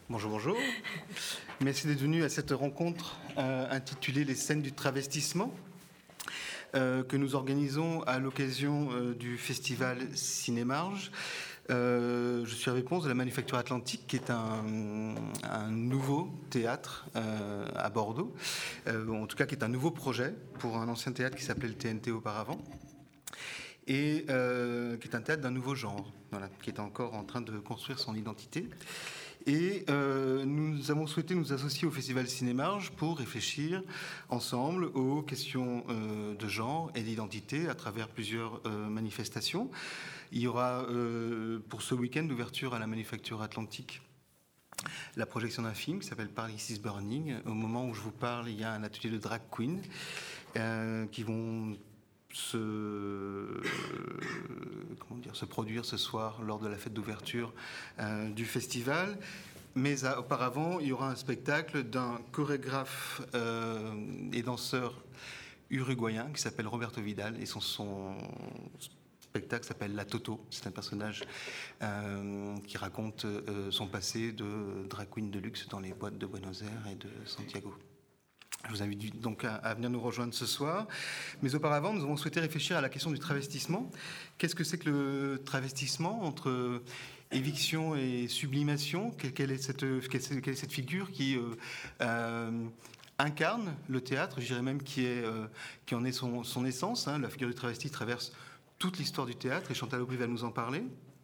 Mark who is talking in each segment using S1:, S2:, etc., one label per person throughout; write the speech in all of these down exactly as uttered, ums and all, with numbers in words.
S1: Bonjour, bonjour. Merci d'être venu à cette rencontre euh, intitulée « Les scènes du travestissement » euh, que nous organisons à l'occasion euh, du festival Cinémarge. Euh, je suis Hervé Ponce de la Manufacture Atlantique, qui est un, un nouveau théâtre euh, à Bordeaux, euh, en tout cas qui est un nouveau projet pour un ancien théâtre qui s'appelait le T N T auparavant, et euh, qui est un théâtre d'un nouveau genre, voilà, qui est encore en train de construire son identité. Et euh, nous avons souhaité nous associer au Festival Cinémarge pour réfléchir ensemble aux questions euh, de genre et d'identité à travers plusieurs euh, manifestations. Il y aura euh, pour ce week-end d'ouverture à la Manufacture Atlantique la projection d'un film qui s'appelle Paris is Burning. Au moment où je vous parle, il y a un atelier de drag queen euh, qui vont se, euh, comment dire, se produire ce soir lors de la fête d'ouverture euh, du festival. Mais à, auparavant, il y aura un spectacle d'un chorégraphe euh, et danseur uruguayen qui s'appelle Roberto Vidal, et son, son spectacle s'appelle La Toto. C'est un personnage euh, qui raconte euh, son passé de drag queen de luxe dans les boîtes de Buenos Aires et de Santiago. Je vous invite donc à, à venir nous rejoindre ce soir. Mais auparavant, nous avons souhaité réfléchir à la question du travestissement. Qu'est-ce que c'est que le travestissement entre éviction et sublimation ? Quelle est cette, quelle est cette figure qui euh, euh, incarne le théâtre, je dirais même qui, est, euh, qui en est son, son essence, hein. La figure du travesti traverse toute l'histoire du théâtre, et Chantal Aubry va nous en parler.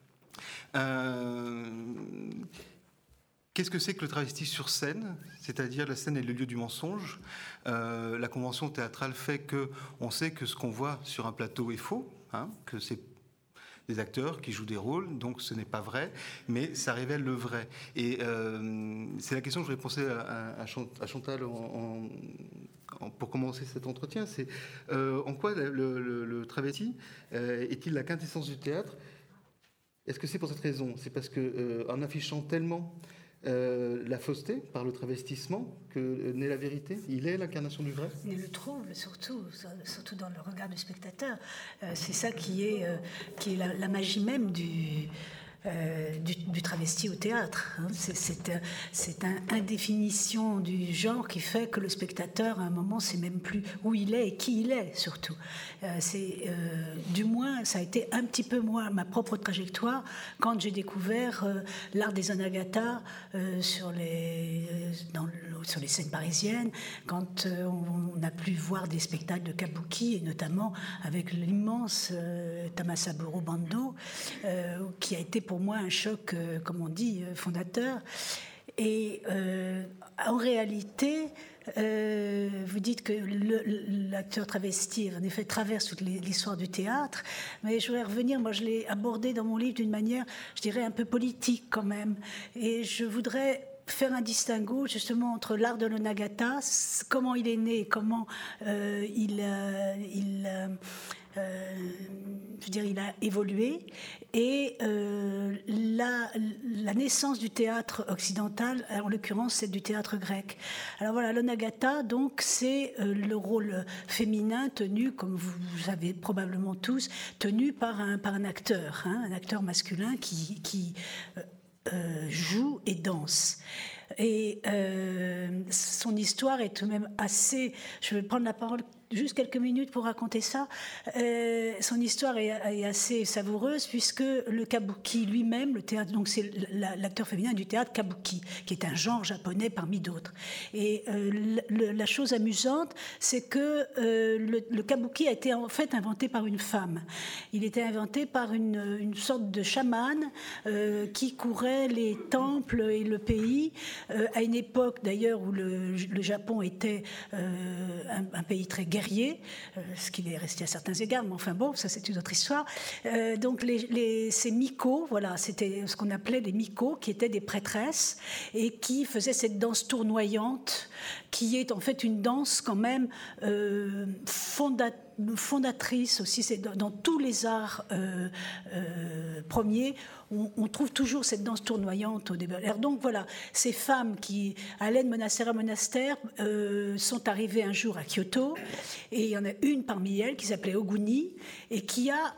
S1: Euh, Qu'est-ce que c'est que le travesti sur scène ? C'est-à-dire, la scène est le lieu du mensonge. Euh, la convention théâtrale fait qu'on sait que ce qu'on voit sur un plateau est faux, hein, que c'est des acteurs qui jouent des rôles, donc ce n'est pas vrai, mais ça révèle le vrai. Et euh, c'est la question que je voudrais poser à, à Chantal en, en, pour commencer cet entretien. C'est euh, en quoi le, le, le travesti euh, est-il la quintessence du théâtre ? Est-ce que c'est pour cette raison ? C'est parce qu'en euh, affichant tellement Euh, la fausseté par le travestissement que euh, naît la vérité. Il est l'incarnation du vrai.
S2: Il le trouble, surtout, surtout dans le regard du spectateur. Euh, c'est ça qui est, euh, qui est la, la magie même du... Euh, du, du travesti au théâtre. Hein. C'est, c'est, c'est un indéfinition du genre qui fait que le spectateur, à un moment, sait même plus où il est et qui il est, surtout. Euh, c'est, euh, du moins, ça a été un petit peu moi, ma propre trajectoire, quand j'ai découvert euh, l'art des Anagata euh, sur, les, euh, dans le, sur les scènes parisiennes, quand euh, on, on a pu voir des spectacles de kabuki, et notamment avec l'immense euh, Tamasaburo Bando, euh, qui a été pour pour moi un choc, euh, comme on dit, euh, fondateur. Et euh, en réalité, euh, vous dites que le, l'acteur travesti, en effet, traverse toute l'histoire du théâtre, mais je voudrais revenir, moi je l'ai abordé dans mon livre d'une manière, je dirais, un peu politique quand même. Et je voudrais faire un distinguo justement entre l'art de l'Onagata, comment il est né, comment euh, il... Euh, il euh, Euh, je veux dire, il a évolué, et euh, la, la naissance du théâtre occidental, en l'occurrence, c'est du théâtre grec. Alors voilà, l'Onagata, donc, c'est euh, le rôle féminin tenu, comme vous, vous savez probablement tous, tenu par un, par un acteur, hein, un acteur masculin qui, qui euh, euh, joue et danse. Et euh, son histoire est tout de même assez... Je vais prendre la parole juste quelques minutes pour raconter ça. Euh, son histoire est, est assez savoureuse, puisque le kabuki lui-même, le théâtre, donc c'est l'acteur féminin du théâtre kabuki, qui est un genre japonais parmi d'autres. Et euh, le, la chose amusante, c'est que euh, le, le kabuki a été en fait inventé par une femme. Il était inventé par une, une sorte de chamane euh, qui courait les temples et le pays, euh, à une époque d'ailleurs où le, le Japon était euh, un, un pays très guerrier, euh, ce qu'il est resté à certains égards, mais enfin bon, ça c'est une autre histoire. Euh, donc les, les, ces miko, voilà, c'était ce qu'on appelait les miko, qui étaient des prêtresses et qui faisaient cette danse tournoyante, qui est en fait une danse quand même euh, fondatrice, fondatrice aussi, c'est dans, dans tous les arts euh, euh, premiers, on, on trouve toujours cette danse tournoyante au début. Alors donc voilà, ces femmes qui allaient de monastère à monastère euh, sont arrivées un jour à Kyoto, et il y en a une parmi elles qui s'appelait Oguni et qui a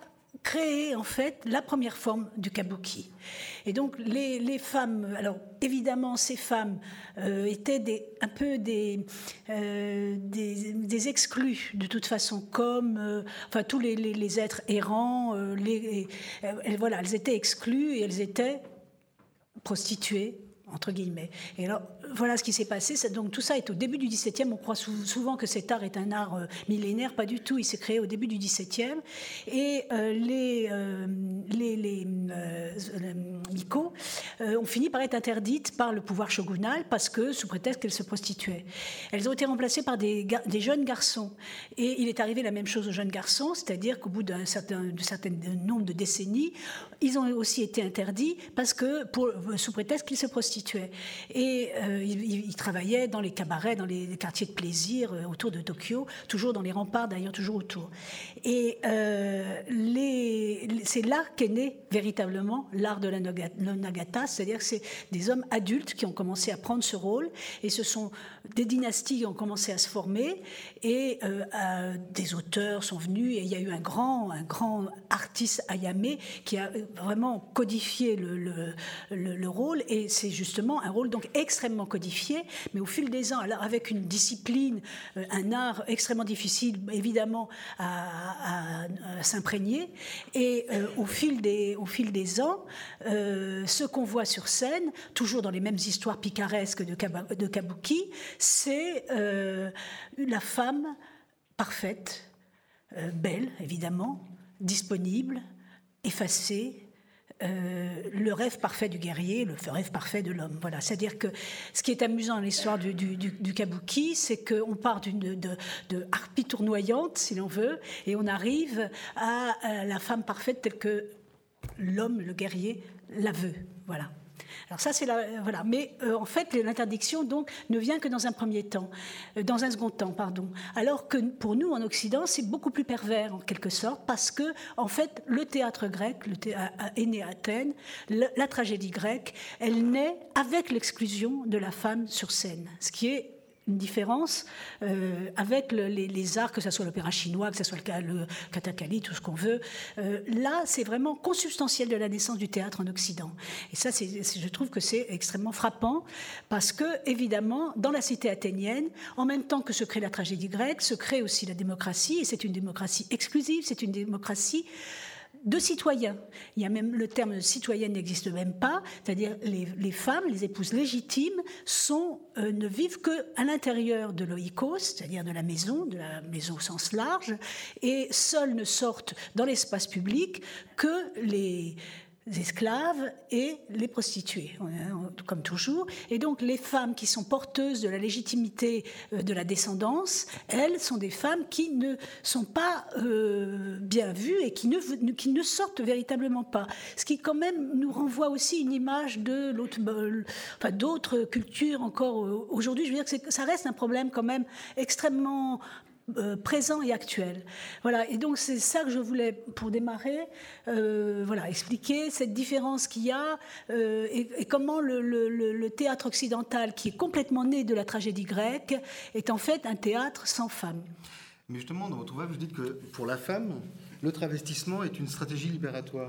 S2: créé en fait la première forme du kabuki. Et donc les, les femmes, alors évidemment ces femmes euh, étaient des, un peu des, euh, des, des exclus de toute façon, comme euh, enfin tous les, les, les êtres errants, euh, les, euh, voilà, elles étaient exclues et elles étaient prostituées, entre guillemets. Et alors, voilà ce qui s'est passé. Donc, tout ça est au début du dix-septième. On croit souvent que cet art est un art euh, millénaire. Pas du tout. Il s'est créé au début du dix-septième. Et euh, les, euh, les, les euh, miko euh, ont fini par être interdites par le pouvoir shogunal parce que, sous prétexte qu'elles se prostituaient. Elles ont été remplacées par des, des jeunes garçons. Et il est arrivé la même chose aux jeunes garçons, c'est-à-dire qu'au bout d'un certain, d'un certain nombre de décennies, ils ont aussi été interdits parce que, pour, sous prétexte qu'ils se prostituaient. Et euh, ils, ils travaillaient dans les cabarets, dans les quartiers de plaisir euh, autour de Tokyo, toujours dans les remparts d'ailleurs, toujours autour. Et euh, les, c'est là qu'est né véritablement l'art de la nagata, c'est-à-dire que c'est des hommes adultes qui ont commencé à prendre ce rôle, et ce sont des dynasties qui ont commencé à se former, et euh, euh, des auteurs sont venus, et il y a eu un grand, un grand artiste Ayame qui a vraiment codifié le, le, le, le rôle, et c'est justement un rôle donc extrêmement codifié, mais au fil des ans, alors avec une discipline, euh, un art extrêmement difficile évidemment à, à, à s'imprégner, et euh, au fil des, au fil des ans, euh, ce qu'on voit sur scène, toujours dans les mêmes histoires picaresques de, de kabuki, c'est euh, la femme parfaite, euh, belle évidemment, disponible, effacée, euh, le rêve parfait du guerrier, le rêve parfait de l'homme. Voilà. C'est-à-dire que ce qui est amusant dans l'histoire du, du, du, du kabuki, c'est qu'on part d'une de, de, de harpie tournoyante, si l'on veut, et on arrive à, à la femme parfaite telle que l'homme, le guerrier, la veut. Voilà. Alors ça, c'est la, voilà. Mais euh, en fait, l'interdiction donc ne vient que dans un premier temps, euh, dans un second temps, pardon. Alors que pour nous, en Occident, c'est beaucoup plus pervers en quelque sorte, parce que en fait, le théâtre grec, le théâtre, est né à Athènes, le, la tragédie grecque, elle naît avec l'exclusion de la femme sur scène, ce qui est une différence euh, avec le, les, les arts, que ce soit l'opéra chinois, que ce soit le, le kathakali, tout ce qu'on veut. Euh, là, c'est vraiment consubstantiel de la naissance du théâtre en Occident. Et ça, c'est, c'est, je trouve que c'est extrêmement frappant, parce que, évidemment, dans la cité athénienne, en même temps que se crée la tragédie grecque, se crée aussi la démocratie, et c'est une démocratie exclusive, c'est une démocratie de citoyens. Il y a même le terme de citoyenne n'existe même pas, c'est-à-dire les, les femmes, les épouses légitimes, sont, euh, ne vivent qu'à l'intérieur de l'oikos, c'est-à-dire de la maison, de la maison au sens large, et seules ne sortent dans l'espace public que les esclaves et les prostituées, comme toujours. Et donc les femmes qui sont porteuses de la légitimité de la descendance, elles sont des femmes qui ne sont pas euh, bien vues et qui ne, qui ne sortent véritablement pas. Ce qui quand même nous renvoie aussi une image de l'autre, enfin, d'autres cultures encore aujourd'hui. Je veux dire que c'est, ça reste un problème quand même extrêmement Euh, présent et actuel. Voilà, et donc c'est ça que je voulais, pour démarrer, euh, voilà, expliquer cette différence qu'il y a euh, et, et comment le, le, le théâtre occidental, qui est complètement né de la tragédie grecque, est en fait un théâtre sans femme.
S1: Mais justement, dans votre ouvrage, vous dites que pour la femme, le travestissement est une stratégie libératoire.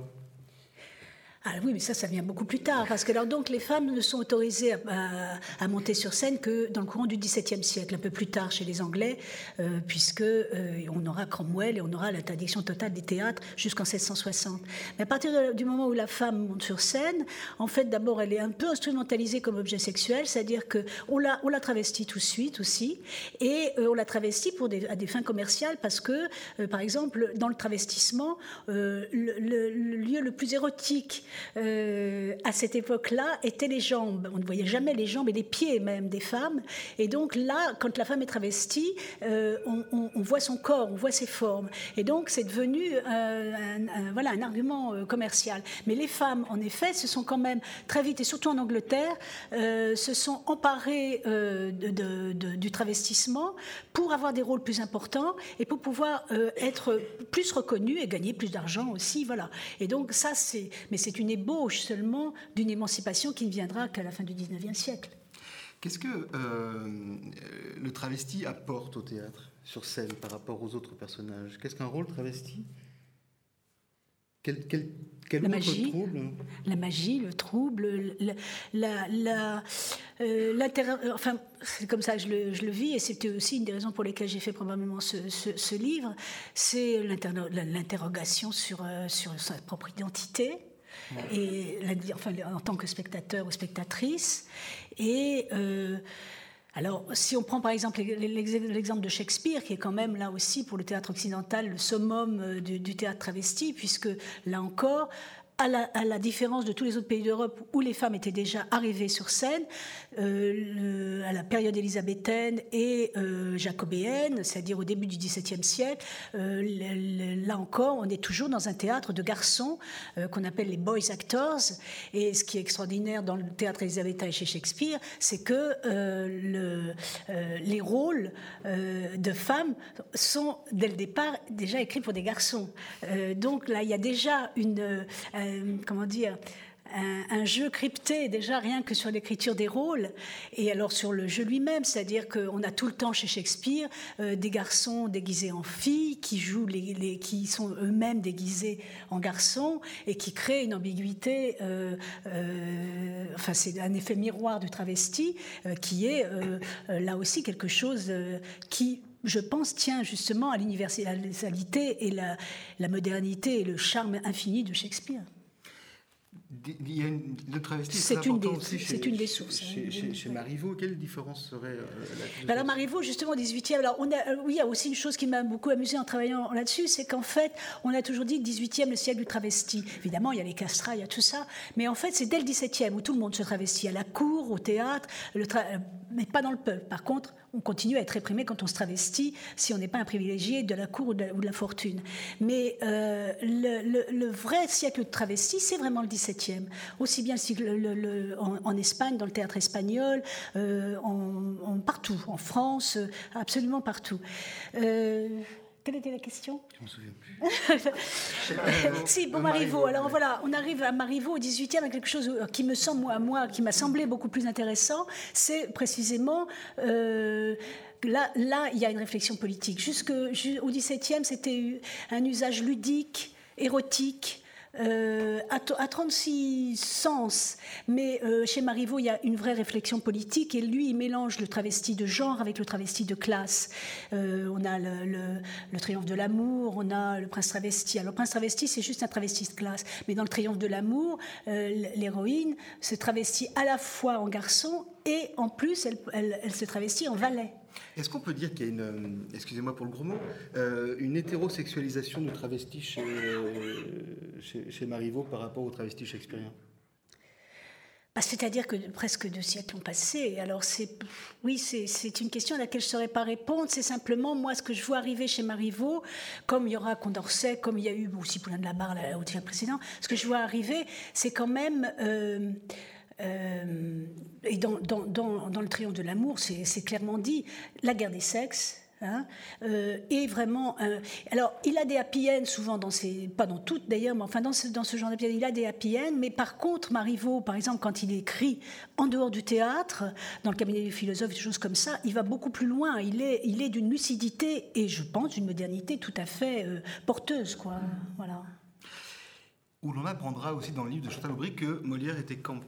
S2: Ah oui, mais ça, ça vient beaucoup plus tard, parce que alors, donc, les femmes ne sont autorisées à, à, à monter sur scène que dans le courant du dix-septième siècle, un peu plus tard chez les Anglais, euh, puisque euh, on aura Cromwell et on aura l'interdiction totale des théâtres jusqu'en sept cent soixante. Mais à partir de, du moment où la femme monte sur scène, en fait, d'abord, elle est un peu instrumentalisée comme objet sexuel, c'est-à-dire qu'on la, on la travestit tout de suite aussi, et euh, on la travestit pour des, à des fins commerciales, parce que, euh, par exemple, dans le travestissement, euh, le, le, le lieu le plus érotique Euh, à cette époque-là, étaient les jambes. On ne voyait jamais les jambes et les pieds même des femmes. Et donc là, quand la femme est travestie, euh, on, on, on voit son corps, on voit ses formes. Et donc c'est devenu euh, un, un, voilà, un argument euh, commercial. Mais les femmes, en effet, se sont quand même très vite, et surtout en Angleterre, euh, se sont emparées euh, de, de, de, du travestissement pour avoir des rôles plus importants et pour pouvoir euh, être plus reconnues et gagner plus d'argent aussi. Voilà. Et donc ça, c'est... Mais c'est une ébauche seulement d'une émancipation qui ne viendra qu'à la fin du dix-neuvième siècle.
S1: Qu'est-ce que euh, le travesti apporte au théâtre, sur scène, par rapport aux autres personnages ? Qu'est-ce qu'un rôle travesti ? Quel, quel, quel
S2: la
S1: autre
S2: magie,
S1: trouble?
S2: La magie, le trouble, la, la, la, euh, l'intérêt, enfin, c'est comme ça que je le, je le vis, et c'était aussi une des raisons pour lesquelles j'ai fait probablement ce, ce, ce livre, c'est l'interrogation sur, euh, sur sa propre identité, ouais. et la, enfin, en tant que spectateur ou spectatrice, et... Euh, Alors, si on prend par exemple l'exemple de Shakespeare, qui est quand même là aussi pour le théâtre occidental le summum du, du théâtre travesti, puisque là encore, à la, à la différence de tous les autres pays d'Europe où les femmes étaient déjà arrivées sur scène, euh, le, à la période élisabéthaine et euh, jacobéenne, c'est-à-dire au début du dix-septième siècle, euh, le, le, là encore, on est toujours dans un théâtre de garçons euh, qu'on appelle les boys actors. Et ce qui est extraordinaire dans le théâtre élisabéthain et chez Shakespeare, c'est que euh, le, euh, les rôles euh, de femmes sont, dès le départ, déjà écrits pour des garçons. Euh, donc là, il y a déjà une... Euh, Euh, comment dire, un, un jeu crypté déjà rien que sur l'écriture des rôles, et alors sur le jeu lui-même, c'est-à-dire qu'on a tout le temps chez Shakespeare euh, des garçons déguisés en filles qui jouent les, les, qui sont eux-mêmes déguisés en garçons et qui créent une ambiguïté. Euh, euh, enfin, c'est un effet miroir du travesti euh, qui est euh, euh, là aussi quelque chose euh, qui, je pense, tient justement à l'universalité et la, la modernité et le charme infini de Shakespeare.
S1: Il y a une, le travesti,
S2: c'est,
S1: c'est
S2: une des,
S1: aussi
S2: c'est
S1: chez,
S2: une des sources.
S1: Chez,
S2: hein,
S1: chez, chez Marivaux, quelle différence serait euh, la
S2: Alors Marivaux, justement, au dix-huitième, alors on a, oui, il y a aussi une chose qui m'a beaucoup amusée en travaillant là-dessus, c'est qu'en fait, on a toujours dit que dix-huitième, le siècle du travesti. Évidemment, il y a les castrats, il y a tout ça, mais en fait, c'est dès le dix-septième où tout le monde se travestit, à la cour, au théâtre, le tra- mais pas dans le peuple. Par contre, on continue à être réprimé quand on se travestit, si on n'est pas un privilégié de la cour ou de la, ou de la fortune. Mais euh, le, le, le vrai siècle de travesti, c'est vraiment le dix-septième. Aussi bien le, le, le, en, en Espagne, dans le théâtre espagnol, euh, en, en, partout, en France, absolument partout. Euh, Quelle était la question ?
S1: Je ne me souviens plus.
S2: Si, pour Marivaux. Alors voilà, on arrive à Marivaux au dix-huitième avec quelque chose qui me semble, moi, moi qui m'a semblé beaucoup plus intéressant, c'est précisément... Euh, Là, là, il y a une réflexion politique. Jusqu'au dix-septième, c'était un usage ludique, érotique, Euh, à, à trente-six sens, mais euh, chez Marivaux, il y a une vraie réflexion politique, et lui, il mélange le travesti de genre avec le travesti de classe. Euh, on a le, le, le triomphe de l'amour, on a le prince travesti. Alors, le prince travesti, c'est juste un travesti de classe, mais dans le triomphe de l'amour, euh, l'héroïne se travestit à la fois en garçon, et en plus, elle, elle, elle se travestit en valet.
S1: Est-ce qu'on peut dire qu'il y a une, excusez-moi pour le gros mot, euh, une hétérosexualisation du travesti chez, chez, chez Marivaux par rapport au travesti shakespearien ?
S2: Bah, c'est-à-dire que presque deux siècles ont passé. Alors c'est, oui, c'est, c'est une question à laquelle je ne saurais pas répondre. C'est simplement, moi, ce que je vois arriver chez Marivaux, comme il y aura Condorcet, comme il y a eu aussi Poulain de la Barre au siècle précédent, ce que je vois arriver, c'est quand même... Euh, Euh, et dans, dans, dans, dans le triomphe de l'amour, c'est, c'est clairement dit, la guerre des sexes, hein, euh, est vraiment... Euh, alors, il a des happy ends souvent, dans ses, pas dans toutes d'ailleurs, mais enfin dans ce, dans ce genre d'happy ends, il a des happy ends, mais par contre, Marivaux, par exemple, quand il écrit en dehors du théâtre, dans le cabinet du philosophe, des choses comme ça, il va beaucoup plus loin, il est, il est d'une lucidité, et je pense d'une modernité tout à fait euh, porteuse, quoi, voilà.
S1: Où l'on apprendra aussi dans le livre de Chantal Aubry que Molière était camp.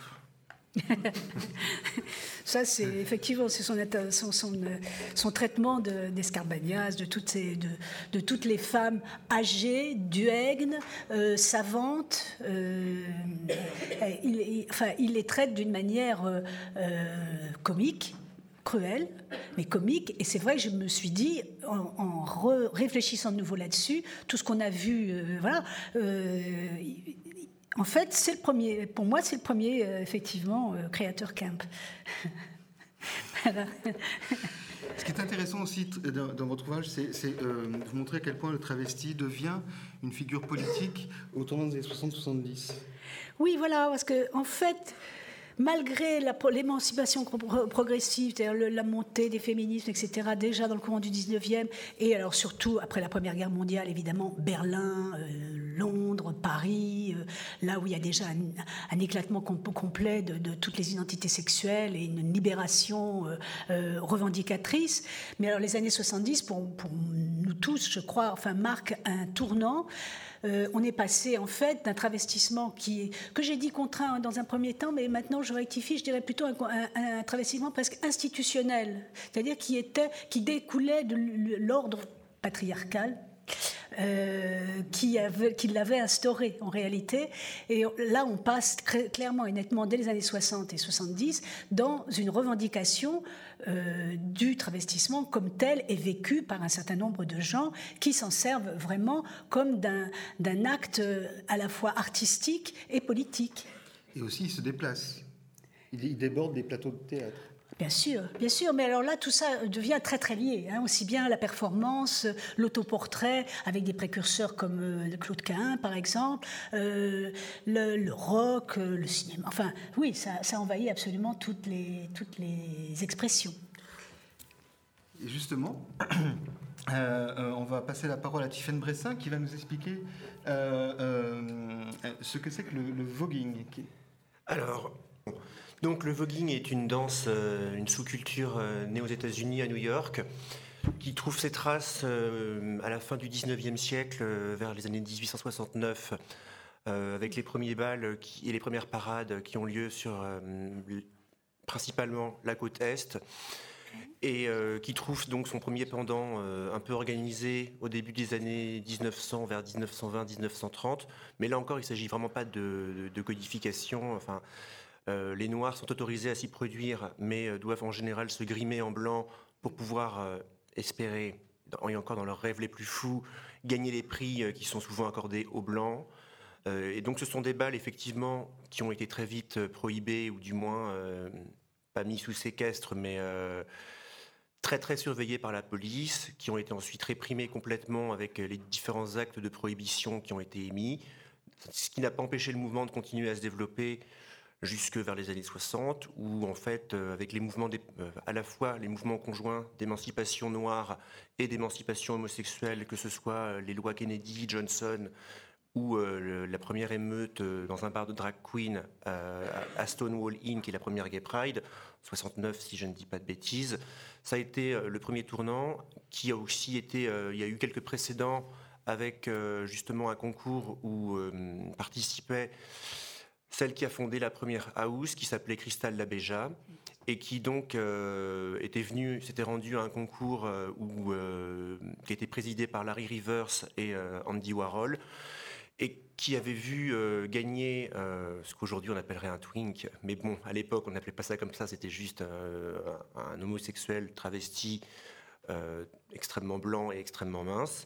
S2: Ça, c'est effectivement c'est son, son, son, son traitement de, d'Escarbagnas, de toutes, ces, de, de toutes les femmes âgées, duègnes, euh, savantes. Euh, il, il, enfin, il les traite d'une manière euh, comique, cruelle, mais comique. Et c'est vrai que je me suis dit, en, en re, réfléchissant de nouveau là-dessus, tout ce qu'on a vu, euh, voilà. Euh, En fait, c'est le premier, pour moi, c'est le premier, euh, effectivement, euh, créateur camp. Voilà.
S1: Ce qui est intéressant aussi dans, dans votre ouvrage, c'est, c'est euh, vous montrer à quel point le travesti devient une figure politique au tournant des années soixante soixante-dix.
S2: Oui, voilà, parce que en fait, malgré la, l'émancipation progressive, c'est-à-dire le, la montée des féminismes, et cetera, déjà dans le courant du dix-neuvième, et alors surtout après la Première Guerre mondiale, évidemment, Berlin, euh, Londres, Paris, euh, là où il y a déjà un, un éclatement com- complet de, de toutes les identités sexuelles et une libération euh, euh, revendicatrice. Mais alors les années soixante-dix, pour, pour nous tous, je crois, enfin, marquent un tournant. euh, on est passé en fait d'un travestissement qui est, que j'ai dit contraint dans un premier temps, mais maintenant je rectifie, je dirais plutôt un, un, un travestissement presque institutionnel, c'est-à-dire qui était, qui découlait de l'ordre patriarcal. Euh, qui, avait, qui l'avait instauré en réalité. Et là, on passe très, clairement et nettement dès les années soixante et soixante-dix dans une revendication euh, du travestissement comme tel et vécu par un certain nombre de gens qui s'en servent vraiment comme d'un, d'un acte à la fois artistique et politique.
S1: Et aussi, il se déplace. Il, il déborde des plateaux de théâtre.
S2: Bien sûr, bien sûr, mais alors là, tout ça devient très très lié, hein, aussi bien la performance, l'autoportrait, avec des précurseurs comme euh, Claude Cahun, par exemple, euh, le, le rock, le cinéma, enfin, oui, ça, ça envahit absolument toutes les, toutes les expressions.
S1: Et justement, euh, on va passer la parole à Tiffaine Bressin, qui va nous expliquer euh, euh, ce que c'est que le, le voguing.
S3: Alors... Donc le voguing est une danse, euh, une sous-culture euh, née aux États-Unis, à New York, qui trouve ses traces euh, à la fin du dix-neuvième siècle, euh, vers les années dix-huit cent soixante-neuf, euh, avec les premiers bals qui, et les premières parades qui ont lieu sur euh, principalement la côte Est, et euh, qui trouve donc son premier pendant euh, un peu organisé au début des années dix-neuf cents, vers dix-neuf cent vingt dix-neuf cent trente. Mais là encore, il ne s'agit vraiment pas de, de, de codification. Enfin, Euh, les Noirs sont autorisés à s'y produire, mais euh, doivent en général se grimer en blanc pour pouvoir euh, espérer, dans, et encore dans leurs rêves les plus fous, gagner les prix euh, qui sont souvent accordés aux Blancs. Euh, et donc ce sont des bals, effectivement, qui ont été très vite euh, prohibés, ou du moins euh, pas mis sous séquestre, mais euh, très très surveillés par la police, qui ont été ensuite réprimés complètement avec les différents actes de prohibition qui ont été émis, ce qui n'a pas empêché le mouvement de continuer à se développer jusque vers les années soixante, où en fait, euh, avec les mouvements, des, euh, à la fois les mouvements conjoints d'émancipation noire et d'émancipation homosexuelle, que ce soit euh, les lois Kennedy, Johnson, ou euh, le, la première émeute euh, dans un bar de drag queen euh, à Stonewall Inn, qui est la première Gay Pride, soixante-neuf si je ne dis pas de bêtises, ça a été euh, le premier tournant, qui a aussi été, euh, il y a eu quelques précédents avec euh, justement un concours où euh, participait celle qui a fondé la première house, qui s'appelait Crystal Labeja, et qui donc euh, était venue, s'était rendue à un concours euh, où, euh, qui était présidé par Larry Rivers et euh, Andy Warhol, et qui avait vu euh, gagner euh, ce qu'aujourd'hui on appellerait un twink, mais bon, à l'époque on n'appelait pas ça comme ça, c'était juste euh, un, un homosexuel travesti euh, extrêmement blanc et extrêmement mince.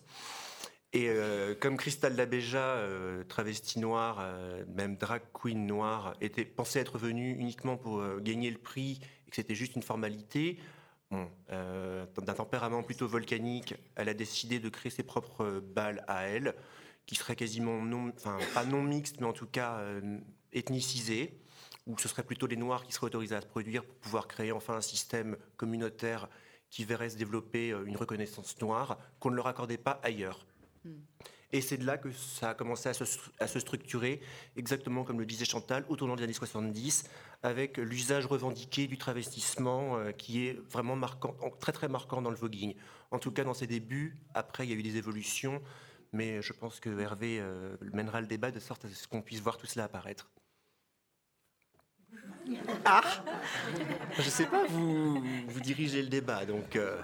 S3: Et euh, comme Crystal Labeja, euh, travesti noire, euh, même drag queen noire, était pensait être venue uniquement pour euh, gagner le prix et que c'était juste une formalité, bon, euh, d'un tempérament plutôt volcanique, elle a décidé de créer ses propres balles à elle, qui seraient quasiment non, enfin pas non mixtes, mais en tout cas euh, ethnicisées, où ce serait plutôt les Noirs qui seraient autorisés à se produire pour pouvoir créer enfin un système communautaire qui verrait se développer une reconnaissance noire qu'on ne leur accordait pas ailleurs. Et c'est de là que ça a commencé à se, à se structurer, exactement comme le disait Chantal, au tournant des années soixante-dix, avec l'usage revendiqué du travestissement euh, qui est vraiment marquant, très très marquant dans le voguing. En tout cas dans ses débuts. Après il y a eu des évolutions, mais je pense que Hervé euh, mènera le débat de sorte à ce qu'on puisse voir tout cela apparaître. Ah, je sais pas, vous, vous dirigez le débat, donc... Euh...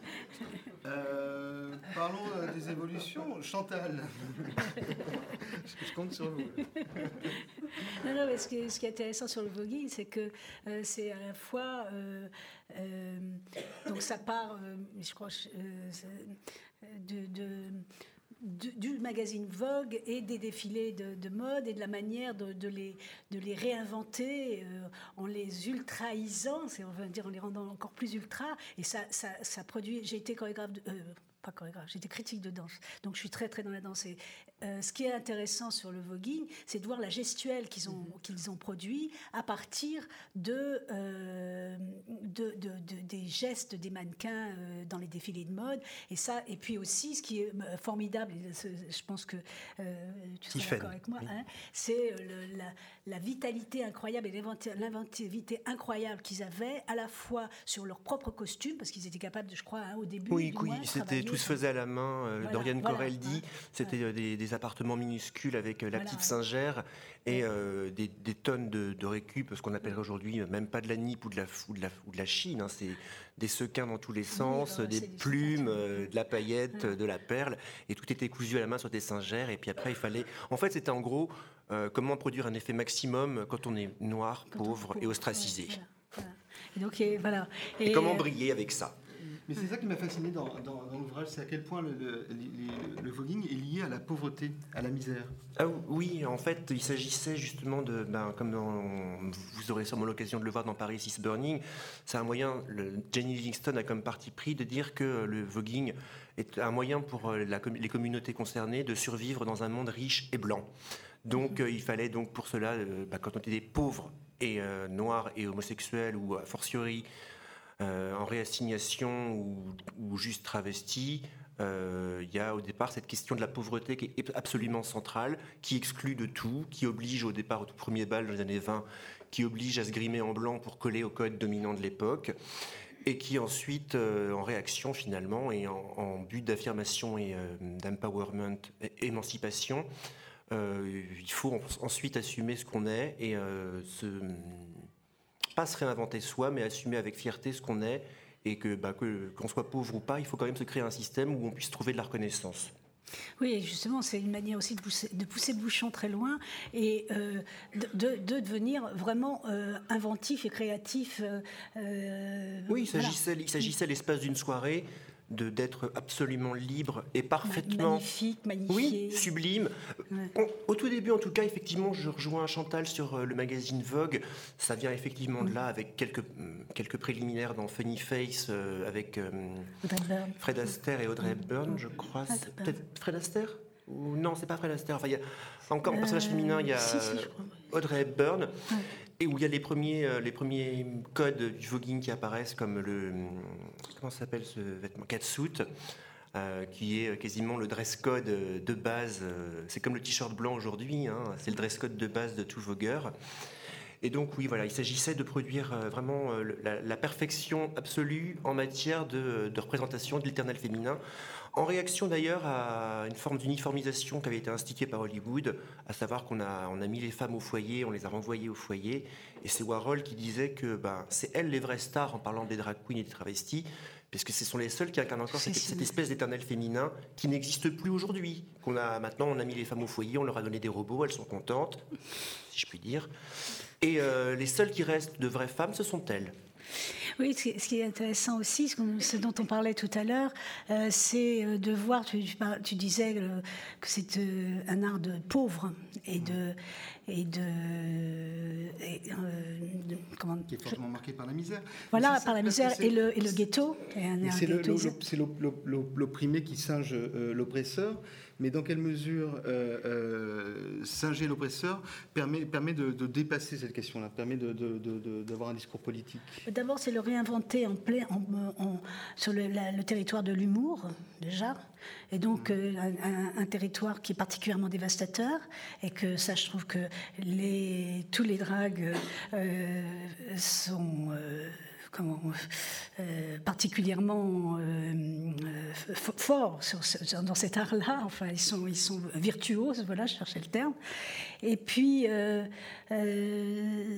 S1: Euh, parlons euh, des évolutions. Chantal, je, je compte sur vous.
S2: Non, non, mais ce qui, ce qui est intéressant sur le voguing, c'est que euh, c'est à la fois... Euh, euh, donc ça part, euh, je crois, euh, de... de Du, du magazine Vogue et des défilés de, de mode et de la manière de, de, les, de les réinventer euh, en les ultraisant, c'est, on va dire en les rendant encore plus ultra. Et ça, ça, ça produit. J'ai été chorégraphe, de, euh, pas chorégraphe, j'étais critique de danse, donc je suis très très dans la danse. Et euh, ce qui est intéressant sur le voguing, c'est de voir la gestuelle qu'ils ont qu'ils ont produit à partir de euh, de, de, de, des gestes des mannequins euh, dans les défilés de mode. Et ça, et puis aussi, ce qui est formidable, je pense que euh, tu seras
S3: Tiffen.
S2: d'accord avec moi,
S3: Oui.
S2: hein, c'est le, la, la vitalité incroyable et l'inventivité incroyable qu'ils avaient, à la fois sur leurs propres costumes, parce qu'ils étaient capables, de, je crois, hein, au début,
S3: Oui,
S2: du
S3: oui,
S2: moins,
S3: c'était tout se faisait à la main. Euh,
S2: voilà,
S3: Dorian
S2: voilà,
S3: Corel dit,
S2: hein,
S3: c'était
S2: ouais.
S3: des, des appartements minuscules avec la
S2: Voilà,
S3: petite
S2: ouais.
S3: singère et
S2: Ouais.
S3: euh, des, des tonnes de, de récup, ce qu'on appellerait aujourd'hui même pas de la nippe ou de la, ou de la, ou de la Chine. Hein, c'est des sequins dans tous les sens,
S2: ouais,
S3: des
S2: c'est des
S3: plumes,
S2: sequins,
S3: euh, de la paillette,
S2: ouais.
S3: de la perle, et tout était cousu à la main sur des singères. Et puis après, il fallait. En fait, c'était en gros euh, comment produire un effet maximum quand on est noir,
S2: Quand on est
S3: pauvre,
S2: pauvre,
S3: et ostracisé.
S2: ouais, voilà, voilà. Et donc, et, voilà.
S3: Et,
S2: Et,
S3: comment
S2: euh,
S3: briller avec ça.
S1: Mais c'est ça qui m'a fasciné dans, dans, dans l'ouvrage, c'est à quel point le, le, le, le voguing est lié à la pauvreté, à la misère.
S3: Ah oui, en fait, il s'agissait justement de, ben, comme dans, vous aurez sûrement l'occasion de le voir dans Paris is Burning, c'est un moyen, le, Jenny Livingston a comme parti pris de dire que le voguing est un moyen pour la, les communautés concernées de survivre dans un monde riche et blanc. Donc euh, il fallait donc pour cela, euh, ben, quand on était des pauvres et euh, noirs et homosexuels ou a fortiori Euh, en réassignation ou, ou juste travesti, euh, il y a au départ cette question de la pauvreté qui est absolument centrale, qui exclut de tout, qui oblige au départ au tout premier bal dans les années vingt, qui oblige à se grimer en blanc pour coller au code dominant de l'époque, et qui ensuite, euh, en réaction finalement, et en, en but d'affirmation et euh, d'empowerment, émancipation, euh, il faut ensuite assumer ce qu'on est et euh, se... pas se réinventer soi, mais assumer avec fierté ce qu'on est, et que, bah, que qu'on soit pauvre ou pas, il faut quand même se créer un système où on puisse trouver de la reconnaissance.
S2: Oui, justement, c'est une manière aussi de pousser, de pousser le bouchon très loin et euh, de, de, de devenir vraiment euh, inventif et créatif. Euh,
S3: oui, il s'agissait,
S2: voilà.
S3: il s'agissait l'espace d'une soirée de d'être absolument libre et parfaitement
S2: magnifique, magnifié.
S3: Oui, sublime.
S2: Ouais.
S3: On, au tout début, en tout cas, effectivement, je rejoins Chantal sur euh, le magazine Vogue. Ça vient effectivement mmh. de là, avec quelques quelques préliminaires dans Funny Face, euh, avec euh, Fred Astaire et Audrey Hepburn, mmh. je crois.
S2: Ah,
S3: c'est peut-être Fred Astaire ou non, c'est pas Fred Astaire. Enfin, il y a encore un personnage euh, féminin. Il y a
S2: si, si,
S3: Audrey Hepburn.
S2: Ouais.
S3: Et où il y a les premiers, euh, les premiers codes du voguing qui apparaissent, comme le... Comment s'appelle ce vêtement ? Catsuit, euh, qui est quasiment le dress code de base. Euh, c'est comme le t-shirt blanc aujourd'hui, hein, c'est le dress code de base de tout vogueur. Et donc, oui, voilà, il s'agissait de produire euh, vraiment euh, la, la perfection absolue en matière de, de représentation de l'éternel féminin, en réaction d'ailleurs à une forme d'uniformisation qui avait été instituée par Hollywood, à savoir qu'on a, on a mis les femmes au foyer, on les a renvoyées au foyer, et c'est Warhol qui disait que ben, c'est elles les vraies stars en parlant des drag queens et des travestis, parce que ce sont les seuls qui incarnent encore cette, cette espèce d'éternel féminin qui n'existe plus aujourd'hui. Qu'on a, maintenant, on a mis les femmes au foyer, on leur a donné des robots, elles sont contentes, si je puis dire. Et euh, les seules qui restent de vraies femmes, ce sont elles.
S2: Oui, ce qui est intéressant aussi, ce dont on parlait tout à l'heure, euh, c'est de voir, tu, tu disais euh, que c'est euh, un art de pauvre et de... Et de, et, euh, de comment,
S1: qui est fortement marqué par la misère.
S2: Voilà, par la misère et le, et le ghetto.
S1: C'est l'opprimé qui singe euh, l'oppresseur, mais dans quelle mesure euh, euh, singer l'oppresseur permet, permet de, de dépasser cette question-là, permet de, de, de, d'avoir un discours politique?
S2: D'abord, c'est le réinventer en plein, en, en, sur le, la, le territoire de l'humour, déjà, et donc mmh. euh, un, un territoire qui est particulièrement dévastateur, et que ça, je trouve que les, tous les dragues euh, sont... Euh, Comment, euh, particulièrement euh, euh, forts sur ce, dans cet art-là. Enfin, ils sont, ils sont virtuoses, voilà, je cherchais le terme. Et puis, euh, euh,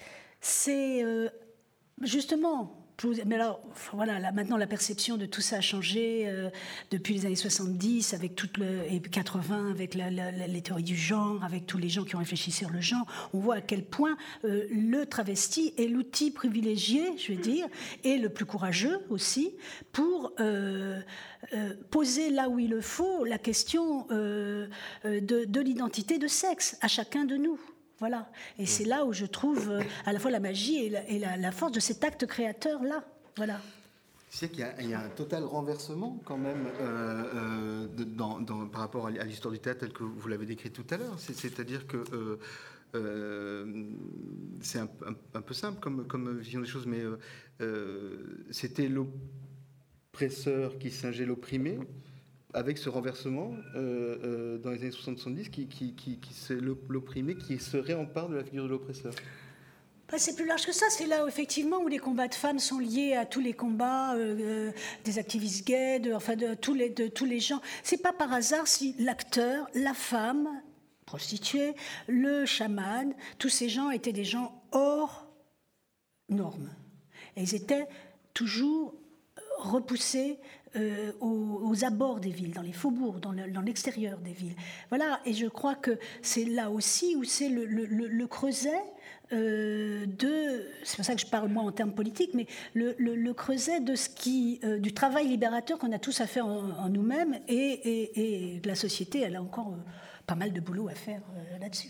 S2: c'est euh, justement... Mais alors, voilà, là, maintenant, la perception de tout ça a changé euh, depuis les années soixante-dix, avec toute le, et quatre-vingts, avec la, la, les théories du genre, avec tous les gens qui ont réfléchi sur le genre. On voit à quel point euh, le travesti est l'outil privilégié, je vais dire, et le plus courageux aussi, pour euh, euh, poser là où il le faut la question euh, de, de l'identité de sexe à chacun de nous. Voilà. Et c'est là où je trouve euh, à la fois la magie et la, et la, la force de cet acte créateur-là. Voilà.
S1: C'est qu'il y a, il y a un total renversement quand même euh, euh, dans, dans, par rapport à l'histoire du théâtre telle que vous l'avez décrite tout à l'heure. C'est, c'est-à-dire que euh, euh, c'est un, un, un peu simple comme, comme vision des choses, mais euh, euh, c'était l'oppresseur qui singeait l'opprimé, avec ce renversement euh, euh, dans les années soixante soixante-dix, qui, qui, qui, qui c'est l'opprimé qui se réempare de la figure de l'oppresseur.
S2: C'est plus large que ça, c'est là effectivement où les combats de femmes sont liés à tous les combats euh, des activistes gays, de, enfin de tous les, de tous les gens. C'est pas par hasard si l'acteur, la femme prostituée, le chaman, tous ces gens étaient des gens hors normes. Et ils étaient toujours repoussés euh, aux, aux abords des villes, dans les faubourgs, dans, le, dans l'extérieur des villes. Voilà, et je crois que c'est là aussi où c'est le, le, le, le creuset euh, de... C'est pour ça que je parle, moi, en termes politiques, mais le, le, le creuset de ce qui, euh, du travail libérateur qu'on a tous à faire en, en nous-mêmes, et, et, et la société, elle a encore euh, pas mal de boulot à faire euh, là-dessus.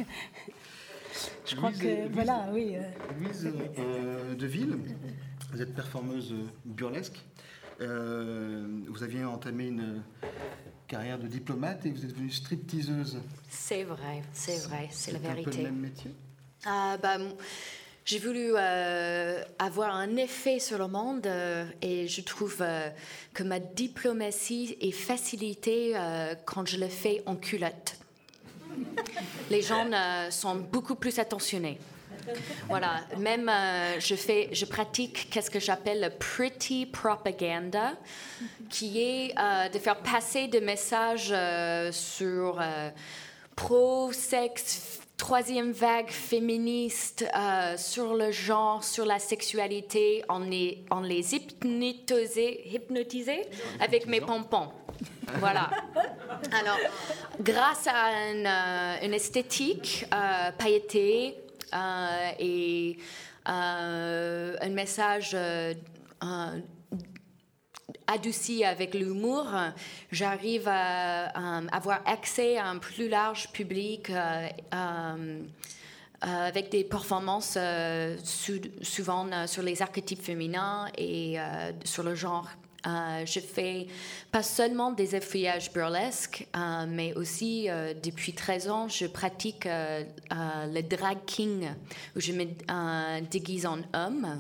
S2: Je crois
S1: Louise,
S2: que,
S1: Louise,
S2: voilà, oui. Euh,
S1: Louise euh, Deville, vous êtes performeuse burlesque. Euh, vous aviez entamé une carrière de diplomate et vous êtes devenue stripteaseuse.
S4: C'est vrai, c'est vrai, c'est, c'est la vérité.
S1: C'est un peu le même métier.
S4: Ah, bah, j'ai voulu euh, avoir un effet sur le monde euh, et je trouve euh, que ma diplomatie est facilitée euh, quand je le fais en culotte. Les gens euh, sont beaucoup plus attentionnés. Voilà, même euh, je fais, je pratique qu'est-ce que j'appelle le pretty propaganda, qui est euh, de faire passer des messages euh, sur euh, pro-sexe, troisième vague féministe, euh, sur le genre, sur la sexualité, en les, en les hypnotiser, hypnotiser avec mes pompons. Voilà. Alors, grâce à une, euh, une esthétique euh, pailletée, Euh, et euh, un message euh, euh, adouci avec l'humour, j'arrive à, à avoir accès à un plus large public euh, euh, avec des performances euh, sou- souvent euh, sur les archétypes féminins et euh, sur le genre. Euh, je fais pas seulement des effuillages burlesques, euh, mais aussi, euh, depuis treize ans, je pratique euh, euh, le drag king, où je me euh, déguise en homme.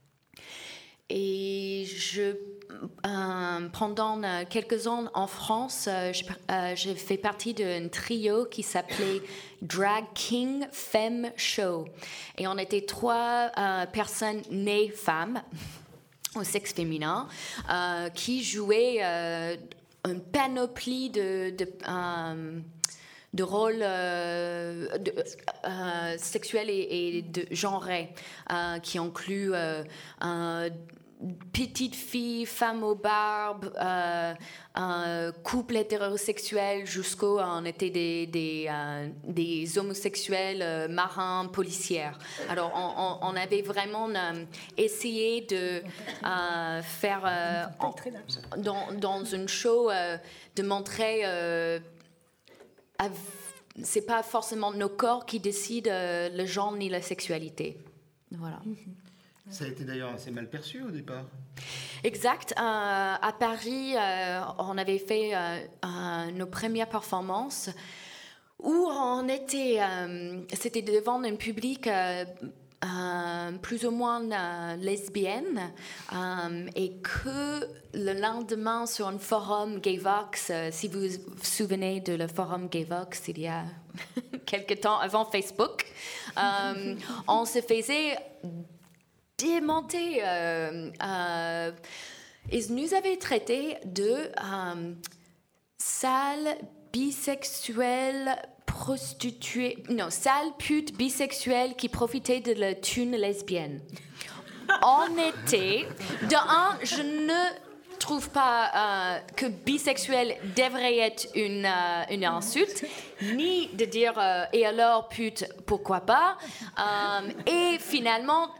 S4: Et je, euh, pendant quelques ans en France, euh, je, euh, j'ai fait partie d'un trio qui s'appelait Drag King Femme Show. Et on était trois euh, personnes nées femmes, au sexe féminin, euh, qui jouait euh, une panoplie de, de, euh, de rôles euh, de, euh, sexuels et, et de genrés, euh, qui incluent euh, euh, petite fille, femme aux barbes, euh, un couple hétérosexuel jusqu'au on était des, des, euh, des homosexuels euh, marins policières. Alors on, on, on avait vraiment euh, essayé de euh, faire euh, en, dans, dans une show euh, de montrer euh, à, c'est pas forcément nos corps qui décident euh, le genre ni la sexualité. Voilà.
S1: Ça a été d'ailleurs assez mal perçu au départ.
S4: Exact. Euh, à Paris, euh, on avait fait euh, euh, nos premières performances où on était, euh, c'était devant un public euh, euh, plus ou moins euh, lesbienne, euh, et que le lendemain sur un forum Gayvox, euh, si vous vous souvenez de le forum Gayvox il y a quelque temps avant Facebook, euh, on se faisait démonter. Euh, euh, ils nous avaient traité de euh, sales, bisexuels, prostituées, non, sales putes bisexuelles qui profitaient de la thune lesbienne. On était, de un, je ne trouve pas euh, que bisexuel devrait être une, euh, une insulte, ni de dire euh, et alors pute, pourquoi pas, euh, et finalement,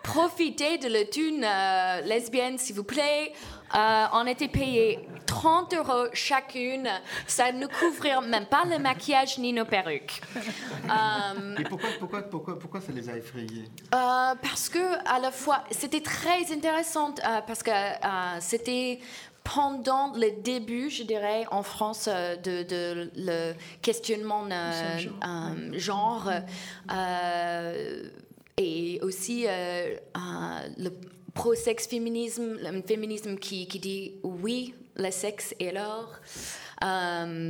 S4: profitez de la thune euh, lesbienne, s'il vous plaît. Euh, on était payés trente euros chacune. Ça ne couvrait même pas le maquillage ni nos perruques.
S1: Euh, Et pourquoi, pourquoi, pourquoi, pourquoi ça les a effrayés?
S4: euh, Parce que, à la fois, c'était très intéressant, euh, parce que euh, c'était pendant le début, je dirais, en France, euh, de, de le questionnement euh, genre, euh, genre euh, et aussi euh, euh, le pro-sexe féminisme, le féminisme qui, qui dit oui, le sexe est l'or, euh,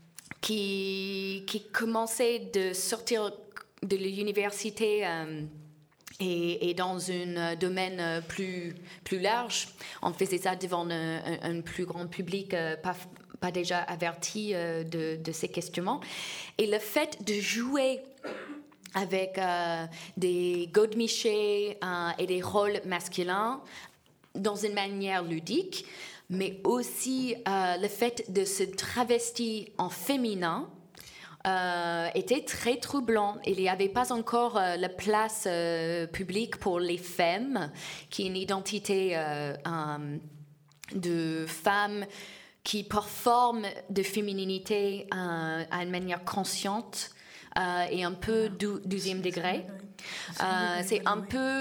S4: qui, qui commençait de sortir de l'université euh, et, et dans un domaine plus, plus large. On faisait ça devant un, un, un plus grand public, euh, pas, pas déjà averti euh, de, de ces questionnements. Et le fait de jouer avec euh, des godemichés euh, et des rôles masculins dans une manière ludique, mais aussi euh, le fait de se travestir en féminin euh, était très troublant. Il n'y avait pas encore euh, la place euh, publique pour les femmes, qui est une identité euh, euh, de femmes qui performent de féminité euh, à une manière consciente. Euh, et un peu dou- douzième degré. Euh, c'est un peu,